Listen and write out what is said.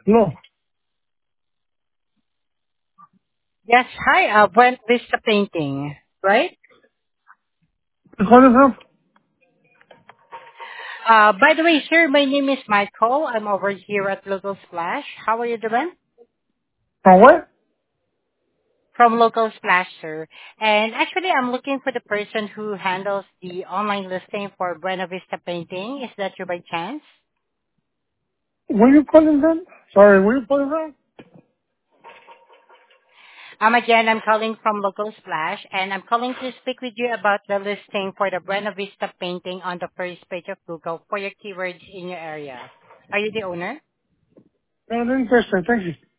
No. Yes, hi, Buena Vista Painting, right? You calling from? By the way, sir, my name is Michael. I'm over here at Local Splash. How are you doing? From what? From Local Splash, sir. And actually, I'm looking for the person who handles the online listing for Buena Vista Painting. Is that you by chance? Where you calling from? Sorry, where you calling from? Again, I'm calling from Local Splash, and I'm calling to speak with you about the listing for the Buena Vista Painting on the first page of Google for your keywords in your area. Are you the owner? Not interested, thank you.